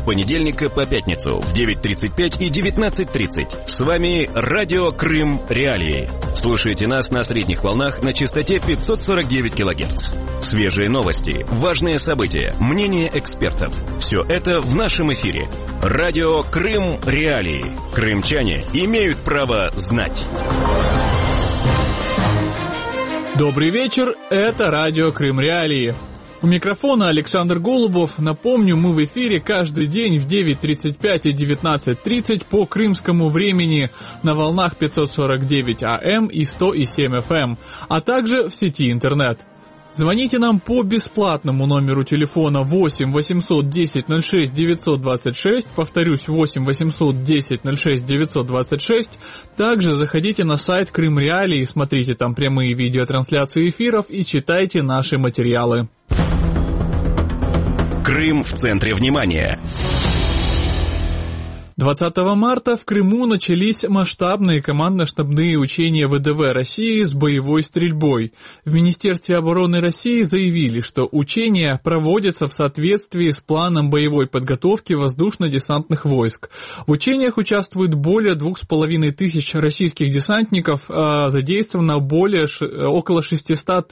с понедельника по пятницу в 9:35 и 19:30. С вами Радио Крым Реалии. Слушайте нас на средних волнах на частоте 549 кГц. Свежие новости, важные события, мнения экспертов. Все это в нашем эфире. Радио Крым Реалии. Крымчане имеют право знать. Добрый вечер, это Радио Крым Реалии. У микрофона Александр Голубов. Напомню, мы в эфире каждый день в 9:35 и 19:30 по крымскому времени на волнах 549 АМ и 100,7 FM, а также в сети интернет. Звоните нам по бесплатному номеру телефона 8 810 06 926, повторюсь, 8 810 06 926. Также заходите на сайт Крым Реалии, смотрите там прямые видеотрансляции эфиров и читайте наши материалы. Крым в центре внимания. 20 марта в Крыму начались масштабные командно-штабные учения ВДВ России с боевой стрельбой. В Министерстве обороны России заявили, что учения проводятся в соответствии с планом боевой подготовки воздушно-десантных войск. В учениях участвуют более 2500 российских десантников, задействовано около 600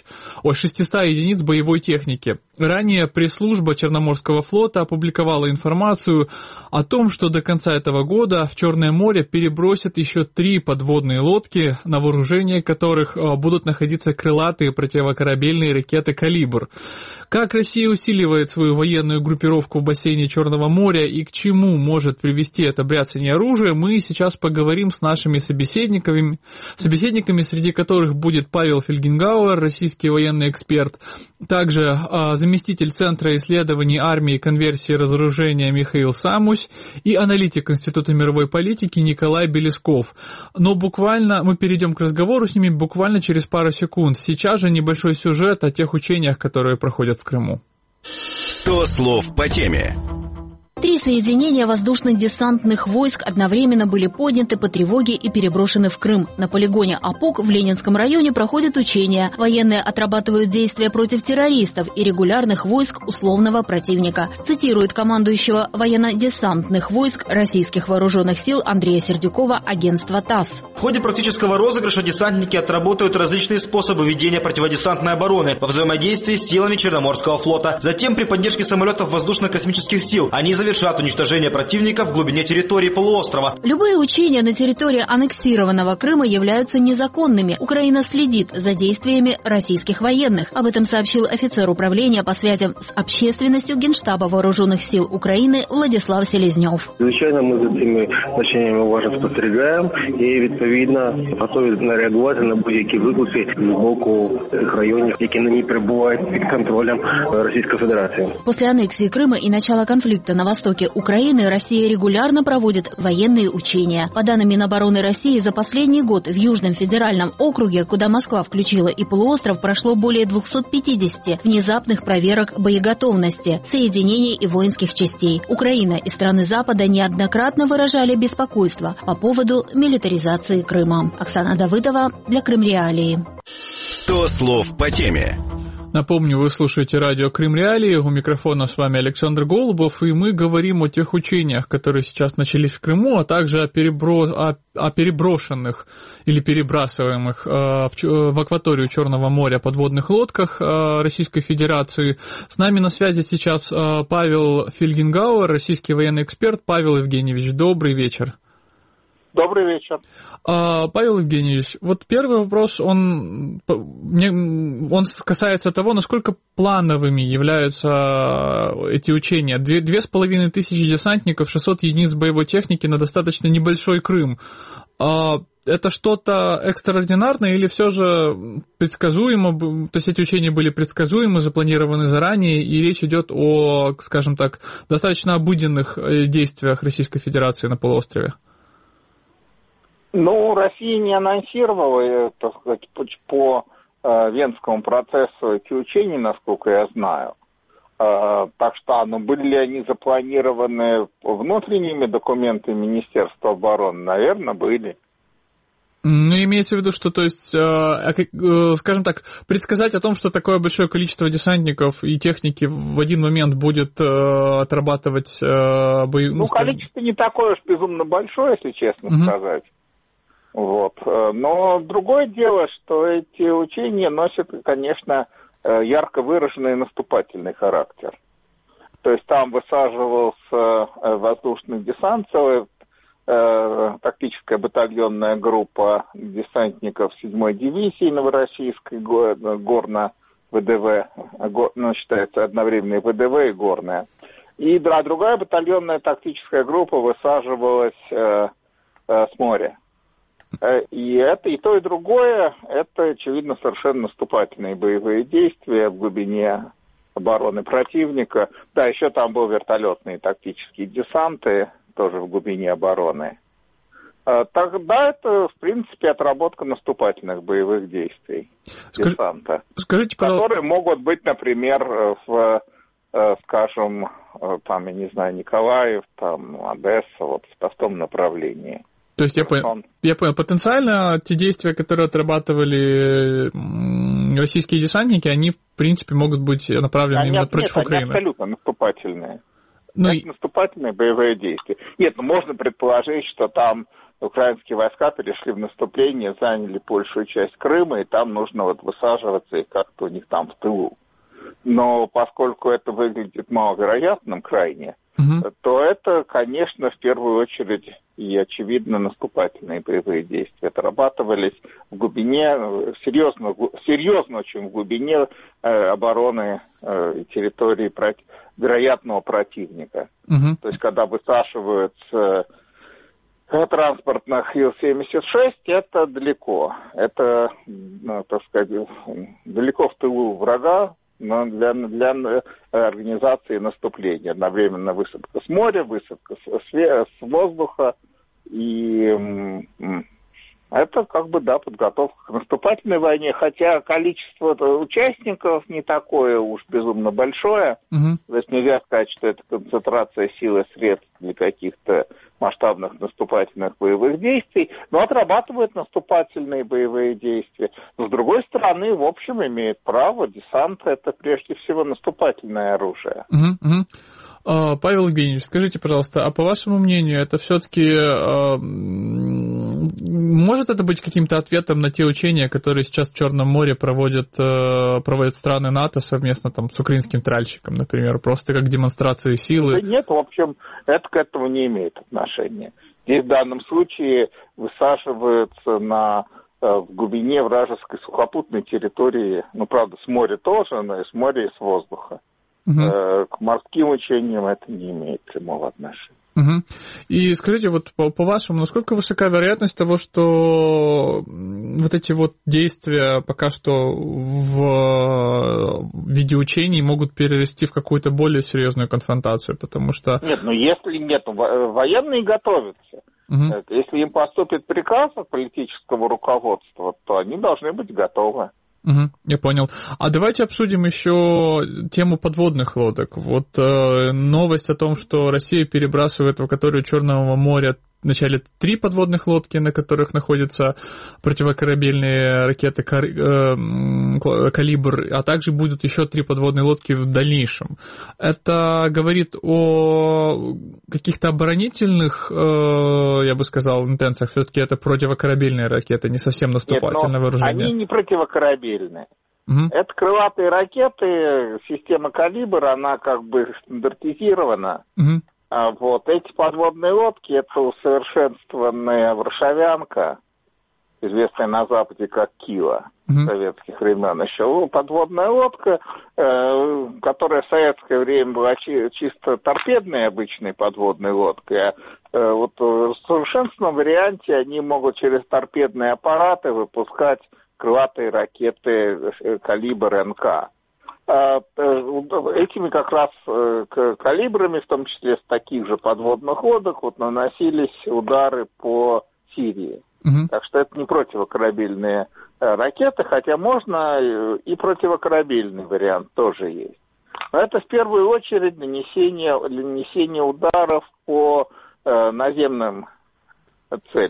единиц боевой техники. Ранее пресс-служба Черноморского флота опубликовала информацию о том, что до конца этого года в Черное море перебросят еще 3 подводные лодки, на вооружении которых будут находиться крылатые противокорабельные ракеты «Калибр». Как Россия усиливает свою военную группировку в бассейне Черного моря и к чему может привести это бряцание оружия, мы сейчас поговорим с нашими собеседниками, среди которых будет Павел Фельгенгауэр, российский военный эксперт, также заместитель Центра исследований армии и конверсии разоружения Михаил Самусь и аналитик Института мировой политики Николай Белесков. Но буквально мы перейдем к разговору с ними буквально через пару секунд. Сейчас же небольшой сюжет о тех учениях, которые проходят в Крыму. 100 слов по теме. 3 соединения воздушно-десантных войск одновременно были подняты по тревоге и переброшены в Крым. На полигоне Апук в Ленинском районе проходят учения. Военные отрабатывают действия против террористов и регулярных войск условного противника. Цитирует командующего военно-десантных войск российских вооруженных сил Андрея Сердюкова агентство ТАСС. В ходе практического розыгрыша десантники отработают различные способы ведения противодесантной обороны во взаимодействии с силами Черноморского флота. Затем при поддержке самолетов воздушно-космических сил они завершат уничтожение противника в глубине территории полуострова. Любые учения на территории аннексированного Крыма являются незаконными. Украина следит за действиями российских военных. Об этом сообщил офицер управления по связям с общественностью Генштаба Вооруженных сил Украины Владислав Селезнев. Звичайно, ми за цими значеннями уважно спостерігаємо і, відповідно, готові реагувати на будь-які виклики з боку цих районів, які нині перебувають під контролем Російської Федерації. После аннексии Крыма и начала конфликта на востоке Украины Россия регулярно проводит военные учения. По данным Минобороны России, за последний год в Южном федеральном округе, куда Москва включила и полуостров, прошло более 250 внезапных проверок боеготовности, соединений и воинских частей. Украина и страны Запада неоднократно выражали беспокойство по поводу милитаризации Крыма. Оксана Давыдова для Крым Реалии. 100 слов по теме. Напомню, вы слушаете радио Крым Реалии, у микрофона с вами Александр Голубов, и мы говорим о тех учениях, которые сейчас начались в Крыму, а также о переброшенных или перебрасываемых в акваторию Черного моря подводных лодках Российской Федерации. С нами на связи сейчас Павел Фельгенгауэр, российский военный эксперт. Павел Евгеньевич, добрый вечер. Добрый вечер. Павел Евгеньевич, вот первый вопрос, он касается того, насколько плановыми являются эти учения. 2500 десантников, 600 единиц боевой техники на достаточно небольшой Крым. Это что-то экстраординарное или все же предсказуемо, то есть эти учения были предсказуемы, запланированы заранее, и речь идет о, скажем так, достаточно обыденных действиях Российской Федерации на полуострове? Ну, Россия не анонсировала, так сказать, по Венскому процессу эти учения, насколько я знаю. Так что, были ли они запланированы внутренними документами Министерства обороны? Наверное, были. Ну, имеется в виду, что, то есть, скажем так, предсказать о том, что такое большое количество десантников и техники в один момент будет отрабатывать бои... Ну, количество не такое уж безумно большое, если честно сказать. Вот. Но другое дело, что эти учения носят, конечно, ярко выраженный наступательный характер. То есть там высаживался воздушный десант, целая тактическая батальонная группа десантников 7-й дивизии Новороссийской, горно-ВДВ, считается одновременно и ВДВ, и горная. И другая батальонная тактическая группа высаживалась с моря. И это и то, и другое, это, очевидно, совершенно наступательные боевые действия в глубине обороны противника. Да, еще там был вертолетные тактические десанты, тоже в глубине обороны. Тогда это, в принципе, отработка наступательных боевых действий десанта, скажите, которые могут быть, например, скажем, там, я не знаю, Николаев, там, Одесса, вот в том направлении. То есть я понял, потенциально те действия, которые отрабатывали российские десантники, они, в принципе, могут быть направлены именно против Украины. Они абсолютно наступательные. Это наступательные боевые действия. Нет, можно предположить, что там украинские войска перешли в наступление, заняли большую часть Крыма, и там нужно вот высаживаться и как-то у них там в тылу. Но поскольку это выглядит маловероятным крайне, то это, конечно, в первую очередь и, очевидно, наступательные боевые действия отрабатывались в глубине, серьезно очень в глубине обороны территории вероятного противника. То есть, когда высаживаются транспортных Ил-76, это далеко. Это, так сказать, далеко в тылу врага, но для организации наступления. Одновременно высадка с моря, высадка с воздуха. И это как бы, да, подготовка к наступательной войне. Хотя количество участников не такое уж безумно большое. То есть нельзя сказать, что это концентрация сил и средств для каких-то масштабных наступательных боевых действий, но отрабатывают наступательные боевые действия. Но, с другой стороны, в общем, имеет право. Десант – это прежде всего наступательное оружие. Павел Евгеньевич, скажите, пожалуйста, а по вашему мнению, это все-таки может это быть каким-то ответом на те учения, которые сейчас в Черном море проводят страны НАТО совместно там, с украинским тральщиком, например, просто как демонстрация силы? Да нет, в общем, это к этому не имеет отношения. Здесь в данном случае высаживаются в глубине вражеской сухопутной территории, ну, правда, с моря тоже, но и с моря, и с воздуха. К морским учениям это не имеет прямого отношения. И скажите, вот по-вашему, насколько высока вероятность того, что вот эти вот действия пока что в виде учений могут перерасти в какую-то более серьезную конфронтацию, потому что... Нет, если нет, военные готовятся. Если им поступит приказ от политического руководства, то они должны быть готовы. Я понял. А давайте обсудим еще тему подводных лодок. Вот новость о том, что Россия перебрасывает в акваторию Черного моря вначале 3 подводных лодки, на которых находятся противокорабельные ракеты «Калибр», а также будут еще 3 подводные лодки в дальнейшем. Это говорит о каких-то оборонительных, я бы сказал, интенциях. Все-таки это противокорабельные ракеты, не совсем наступательное вооружение. Они не противокорабельные. Это крылатые ракеты, система «Калибр», она как бы стандартизирована. Вот эти подводные лодки, это усовершенствованная варшавянка, известная на Западе как Кила, советских времен еще. Подводная лодка, которая в советское время была чисто торпедной обычной подводной лодкой. Вот в усовершенствованном варианте они могут через торпедные аппараты выпускать крылатые ракеты «Калибр НК». Этими как раз калибрами, в том числе с таких же подводных лодок, вот наносились удары по Сирии. Так что это не противокорабельные ракеты, хотя можно и противокорабельный вариант тоже есть. Но это в первую очередь нанесение ударов по наземным целям.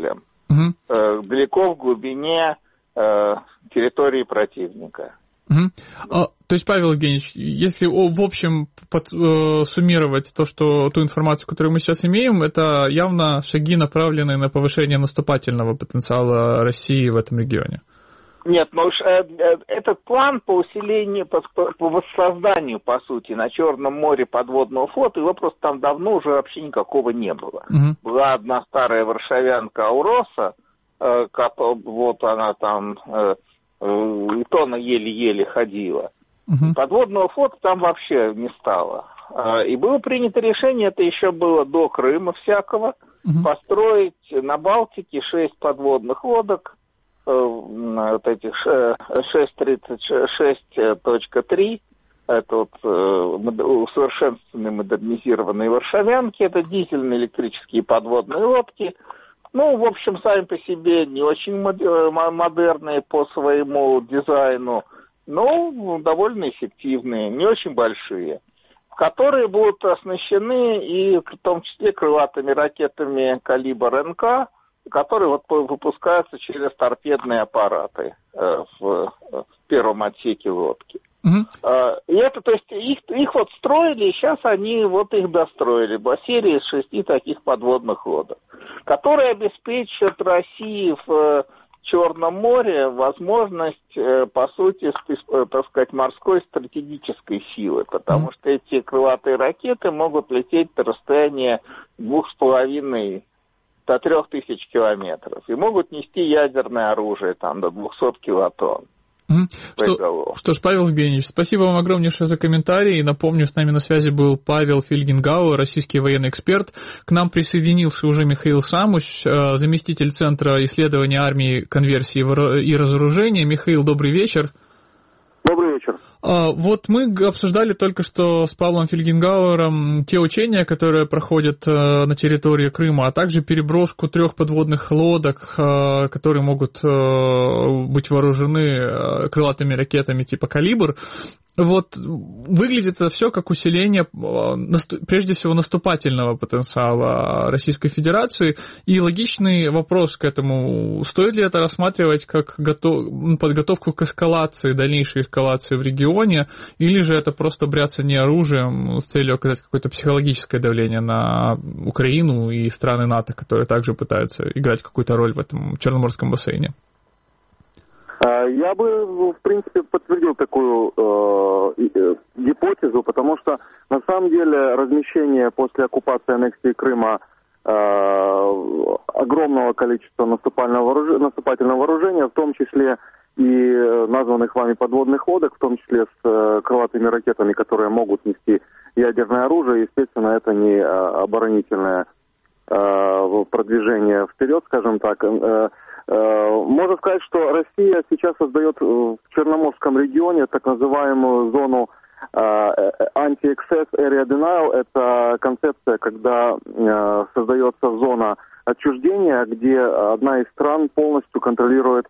далеко в глубине территории противника. То есть, Павел Евгеньевич, если в общем суммировать ту информацию, которую мы сейчас имеем, это явно шаги, направленные на повышение наступательного потенциала России в этом регионе. Нет, но этот план по усилению, по воссозданию, по сути, на Черном море подводного флота, его просто там давно уже вообще никакого не было. Была одна старая варшавянка Ауроса, вот она там, и то она еле-еле ходила. Подводного флота там вообще не стало. И было принято решение, это еще было до Крыма всякого, построить на Балтике 6 подводных лодок, вот этих 636.3, это вот усовершенствованные модернизированные варшавянки, это дизельные электрические подводные лодки. Ну, в общем, сами по себе не очень модерные по своему дизайну, но довольно эффективные, не очень большие, которые будут оснащены и в том числе крылатыми ракетами калибра НК, которые вот выпускаются через торпедные аппараты в первом отсеке лодки. И это, то есть, их вот строили, и сейчас они вот их достроили. Серия из 6 таких подводных лодок, которые обеспечат России в Черном море возможность, по сути, так сказать, морской стратегической силы, потому что эти крылатые ракеты могут лететь на расстояние 2,5 до 3000 километров и могут нести ядерное оружие там до 200 килотонн. Что ж, Павел Евгеньевич, спасибо вам огромнейшее за комментарий. Напомню, с нами на связи был Павел Фельгенгауэр, российский военный эксперт. К нам присоединился уже Михаил Шамуш, заместитель Центра исследования армии, конверсии и разоружения. Михаил, добрый вечер. Добрый вечер. Вот мы обсуждали только что с Павлом Фельгенгауэром те учения, которые проходят на территории Крыма, а также переброску 3 подводных лодок, которые могут быть вооружены крылатыми ракетами типа «Калибр». Вот выглядит это все как усиление, прежде всего, наступательного потенциала Российской Федерации. И логичный вопрос к этому: стоит ли это рассматривать как подготовку к эскалации, дальнейшей эскалации в регионе, или же это просто бряцание оружием с целью оказать какое-то психологическое давление на Украину и страны НАТО, которые также пытаются играть какую-то роль в этом Черноморском бассейне? Я бы, в принципе, подтвердил такую гипотезу, потому что, на самом деле, размещение после оккупации и аннексии Крыма огромного количества наступательного вооружения, в том числе и названных вами подводных лодок, в том числе с крылатыми ракетами, которые могут нести ядерное оружие, естественно, это не оборонительное продвижение вперед, скажем так. Можно сказать, что Россия сейчас создает в Черноморском регионе так называемую зону Anti-Access Area Denial. Это концепция, когда создается зона отчуждения, где одна из стран полностью контролирует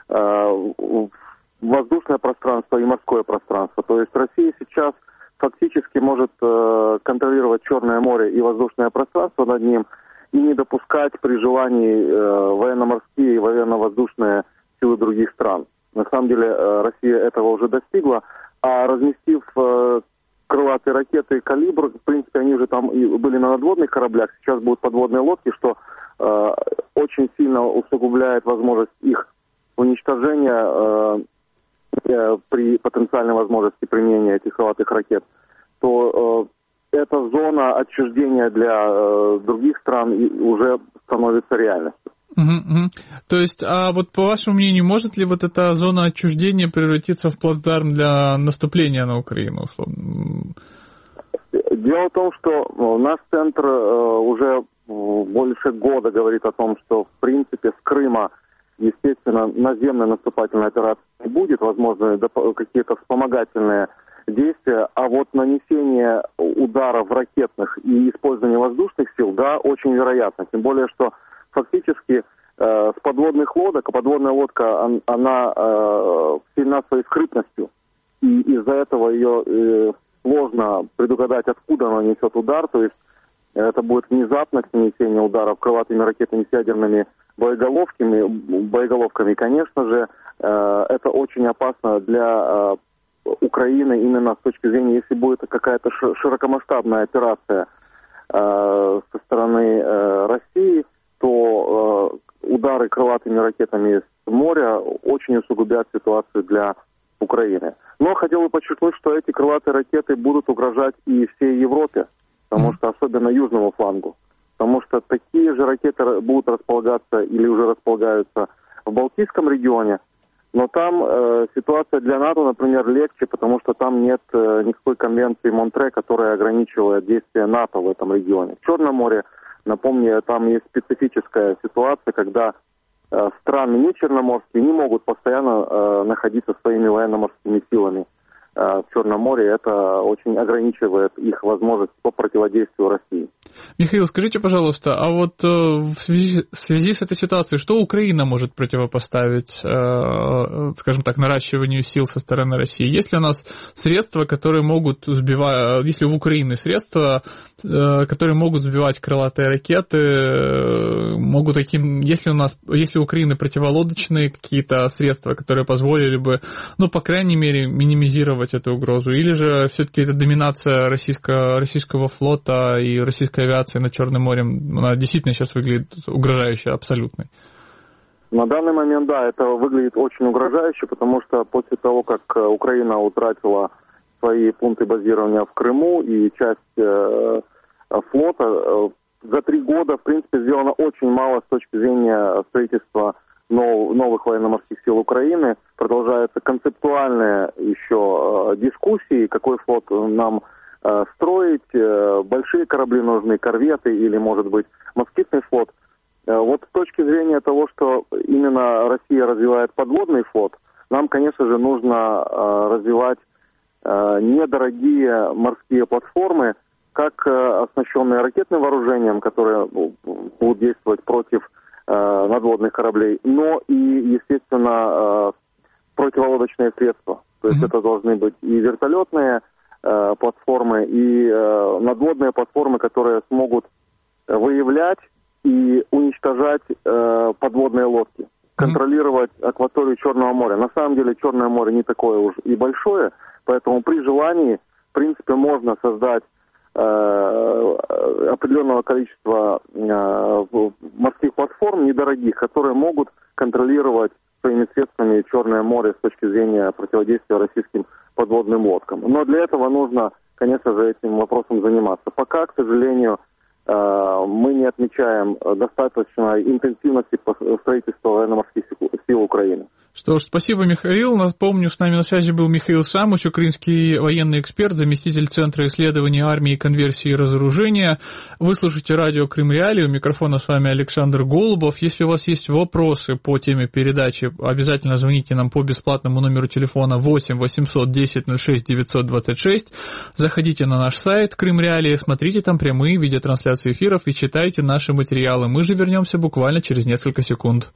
воздушное пространство и морское пространство. То есть Россия сейчас фактически может контролировать Черное море и воздушное пространство над ним, и не допускать при желании военно-морские и военно-воздушные силы других стран. На самом деле Россия этого уже достигла, а разместив крылатые ракеты «Калибр», в принципе, они уже там и были на надводных кораблях, сейчас будут подводные лодки, что очень сильно усугубляет возможность их уничтожения при потенциальной возможности применения этих крылатых ракет, то эта зона отчуждения для других стран уже становится реальностью. То есть, а вот по вашему мнению, может ли вот эта зона отчуждения превратиться в плацдарм для наступления на Украину, условно? Дело в том, что наш центр уже больше года говорит о том, что, в принципе, с Крыма, естественно, наземной наступательной операции не будет, возможно, какие-то вспомогательные действия, а вот нанесение ударов ракетных и использование воздушных сил, да, очень вероятно. Тем более, что фактически с подводных лодок, а подводная лодка, она сильна своей скрытностью, и из-за этого ее сложно предугадать, откуда она несет удар, то есть это будет внезапность нанесения ударов крылатыми ракетами с ядерными боеголовками. Конечно же, это очень опасно для Украины именно с точки зрения, если будет какая-то широкомасштабная операция со стороны России, то удары крылатыми ракетами с моря очень усугубят ситуацию для Украины. Но хотел бы подчеркнуть, что эти крылатые ракеты будут угрожать и всей Европе, потому что особенно южному флангу. Потому что такие же ракеты будут располагаться или уже располагаются в Балтийском регионе, но там ситуация для НАТО, например, легче, потому что там нет никакой конвенции Монтре, которая ограничивает действия НАТО в этом регионе. В Черном море, напомню, там есть специфическая ситуация, когда страны не черноморские не могут постоянно находиться своими военно-морскими силами в Черном море. Это очень ограничивает их возможность по противодействию России. Михаил, скажите, пожалуйста, а вот в связи с этой ситуацией, что Украина может противопоставить, скажем так, наращиванию сил со стороны России? Есть ли у нас средства, которые могут сбивать, если у Украины средства, которые могут сбивать крылатые ракеты, могут таким, если у Украины противолодочные какие-то средства, которые позволили бы, ну, по крайней мере, минимизировать эту угрозу, или же все-таки это доминация российского флота и российской авиации над Черным морем, она действительно сейчас выглядит угрожающе, абсолютной? На данный момент, да, это выглядит очень угрожающе, потому что после того, как Украина утратила свои пункты базирования в Крыму и часть флота, за 3 года, в принципе, сделано очень мало с точки зрения строительства новых военно-морских сил Украины. Продолжаются концептуальные еще дискуссии, какой флот нам строить, большие корабли нужны, корветы или, может быть, москитный флот. Вот с точки зрения того, что именно Россия развивает подводный флот, нам, конечно же, нужно развивать недорогие морские платформы, как оснащенные ракетным вооружением, которые будут действовать против надводных кораблей, но и, естественно, противолодочные средства. То есть это должны быть и вертолетные платформы, и надводные платформы, которые смогут выявлять и уничтожать подводные лодки, контролировать акваторию Черного моря. На самом деле Черное море не такое уж и большое, поэтому при желании, в принципе, можно создать определенного количества морских платформ недорогих, которые могут контролировать своими средствами Черное море с точки зрения противодействия российским подводным лодкам. Но для этого нужно, конечно же, этим вопросом заниматься. Пока, к сожалению, мы не отмечаем достаточной интенсивности строительства военно-морских сил Украины. Что ж, спасибо, Михаил. Напомню, с нами на связи был Михаил Самуч, украинский военный эксперт, заместитель Центра исследований армии, конверсии и разоружения. Вы слушаете радио Крым Реалии. У микрофона с вами Александр Голубов. Если у вас есть вопросы по теме передачи, обязательно звоните нам по бесплатному номеру телефона 8 800 10 06 926. Заходите на наш сайт Крым Реалии, смотрите там прямые видеотрансляции эфиров и читайте наши материалы. Мы же вернемся буквально через несколько секунд.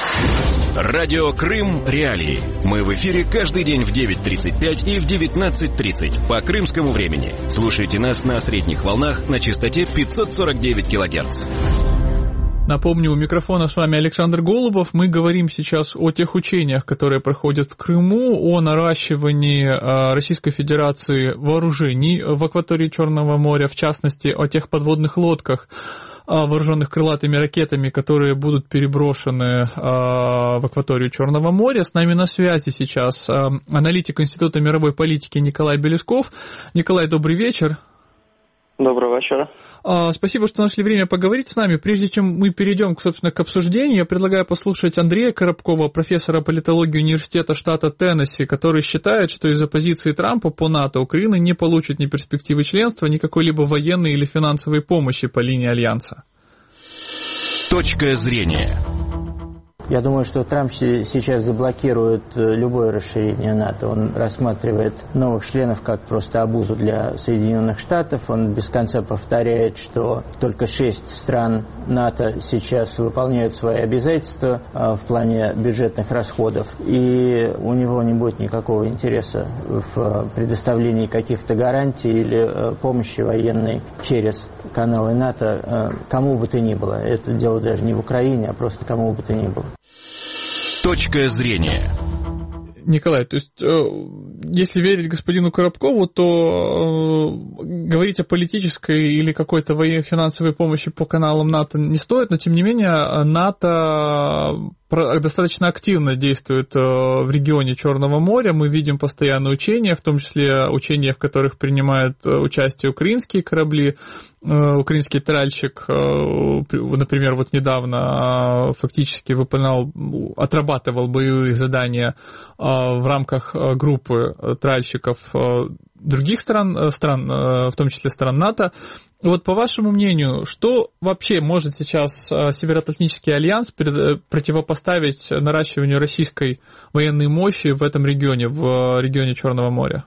Радио Крым Реалии. Мы в эфире каждый день в 9:35 и в 19:30 по крымскому времени. Слушайте нас на средних волнах на частоте 549 кГц. Напомню, у микрофона с вами Александр Голубов. Мы говорим сейчас о тех учениях, которые проходят в Крыму, о наращивании Российской Федерации вооружений в акватории Черного моря, в частности, о тех подводных лодках, вооруженных крылатыми ракетами, которые будут переброшены в акваторию Черного моря. С нами на связи сейчас аналитик Института мировой политики Николай Белесков. Николай, добрый вечер. Доброго вечера. Спасибо, что нашли время поговорить с нами. Прежде чем мы перейдем, собственно, к обсуждению, я предлагаю послушать Андрея Коробкова, профессора политологии университета штата Теннесси, который считает, что из-за позиции Трампа по НАТО Украина не получит ни перспективы членства, ни какой-либо военной или финансовой помощи по линии Альянса. Точка зрения. Я думаю, что Трамп сейчас заблокирует любое расширение НАТО. Он рассматривает новых членов как просто обузу для Соединенных Штатов. Он без конца повторяет, что только 6 стран НАТО сейчас выполняют свои обязательства в плане бюджетных расходов. И у него не будет никакого интереса в предоставлении каких-то гарантий или помощи военной через каналы НАТО кому бы то ни было. Это дело даже не в Украине, а просто кому бы то ни было. Точка зрения. Николай, то есть, если верить господину Коробкову, то говорить о политической или какой-то финансовой помощи по каналам НАТО не стоит, но, тем не менее, НАТО достаточно активно действует в регионе Черного моря. Мы видим постоянные учения, в том числе учения, в которых принимают участие украинские корабли. Украинский тральщик, например, вот недавно фактически отрабатывал боевые задания в рамках группы тральщиков других стран, в том числе стран НАТО. Вот по вашему мнению, что вообще может сейчас Североатлантический альянс противопоставить наращиванию российской воєнної мощі в этом регіоні, в регіоні Чорного моря?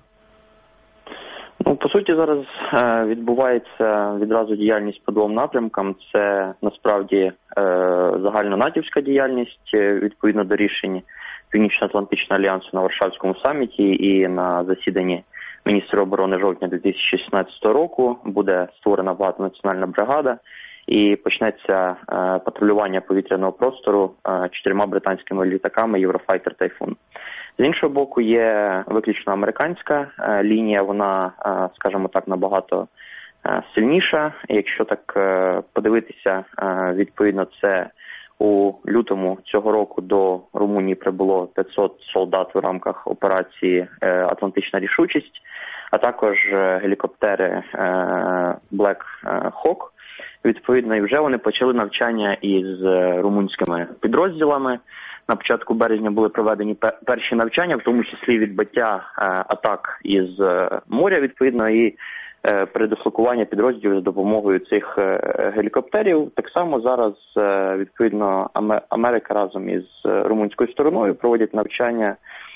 Ну, по суті, зараз відбувається відразу діяльність по двом напрямкам. Це, насправді, загальнонатівська діяльність відповідно до рішень Північно-Атлантичного альянсу на Варшавському саміті і на засіданні міністрів оборони жовтня 2016 року. Буде створена багатонаціональна бригада і почнеться патрулювання повітряного простору 4 британськими літаками Eurofighter Typhoon. З іншого боку, є виключно американська лінія, вона, скажімо так, набагато сильніша. Якщо так подивитися, відповідно, це у лютому цього року до Румунії прибуло 500 солдат в рамках операції «Атлантична рішучість», а також гелікоптери Black Hawk. Відповідно, і вже вони почали навчання із румунськими підрозділами. На початку березня були проведені перші навчання, в тому числі відбиття атак із моря, відповідно, і передислокування підрозділів за допомогою цих гелікоптерів. Так само зараз, відповідно, Америка разом із румунською стороною проводять навчання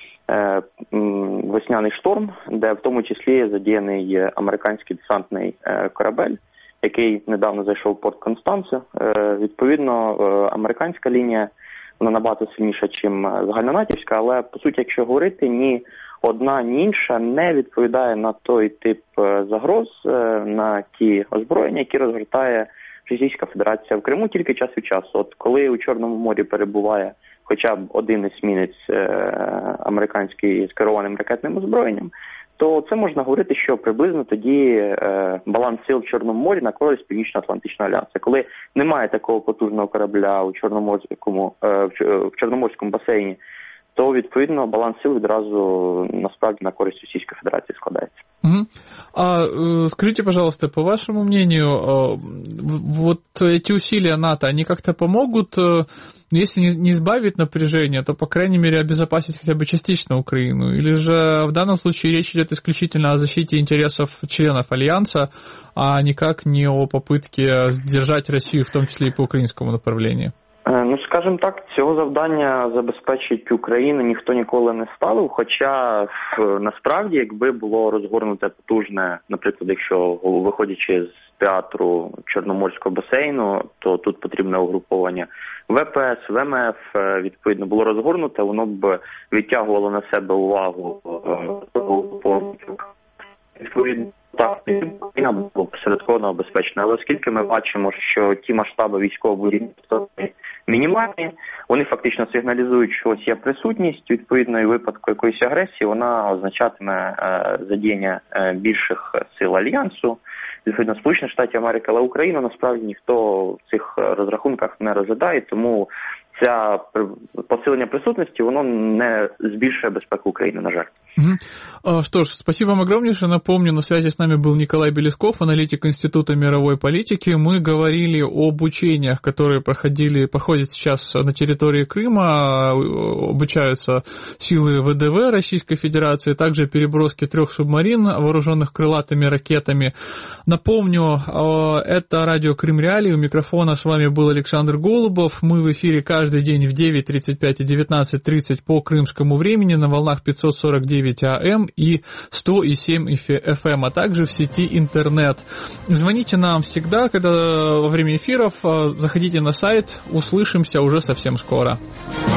«Весняний шторм», де в тому числі задіяний американський десантний корабель, який недавно зайшов в порт Констанце. Відповідно, американська лінія, вона набагато сильніша, ніж загальнонатівська, але, по суті, якщо говорити, ні одна, ні інша не відповідає на той тип загроз, на ті озброєння, які розгортає Російська Федерація в Криму тільки час від часу. От коли у Чорному морі перебуває хоча б один есмінець американський з керованим ракетним озброєнням, то це можна говорити, що приблизно тоді баланс сил в Чорному морі на користь Північно-Атлантичного альянсу. Коли немає такого потужного корабля у в Чорноморському басейні, то, відповідно, баланс сил відразу, насправді, на користь Російської Федерації складається. Угу. А скажите, пожалуйста, по вашему мнению, вот эти усилия НАТО, они как-то помогут, если не избавить напряжение, то, по крайней мере, обезопасить хотя бы частично Украину? Или же в данном случае речь идет исключительно о защите интересов членов Альянса, а никак не о попытке сдержать Россию, в том числе и по украинскому направлению? Ну, скажімо так, цього завдання забезпечить Україну ніхто ніколи не ставив, хоча насправді, якби було розгорнуте потужне, наприклад, якщо виходячи з театру Чорноморського басейну, то тут потрібне угруповання ВПС, ВМФ, відповідно, було розгорнуте, воно б відтягувало на себе увагу відповідно. Так, війна була посередковано безпечна, але оскільки ми бачимо, що ті масштаби військової мінімальні, вони фактично сигналізують, що ось є присутність, відповідно, і випадку якоїсь агресії, вона означатиме задіяння більших сил Альянсу, відповідно, Сполучених Штатів Америки, але Україну насправді ніхто в цих розрахунках не розглядає, тому ця посилення присутності, воно не збільшує безпеку України, на жаль. Что ж, спасибо вам огромнейшее. Напомню, на связи с нами был Николай Белесков, аналитик Института мировой политики. Мы говорили об учениях, которые проходят сейчас на территории Крыма. Обучаются силы ВДВ Российской Федерации, также переброски 3 субмарин, вооруженных крылатыми ракетами. Напомню, это радио Крым Реалии. У микрофона с вами был Александр Голубов. Мы в эфире каждый каждый день в 9:35 и 19:30 по крымскому времени на волнах 549 АМ и 100,7 FM, а также в сети интернет. Звоните нам всегда, когда во время эфиров, заходите на сайт, услышимся уже совсем скоро.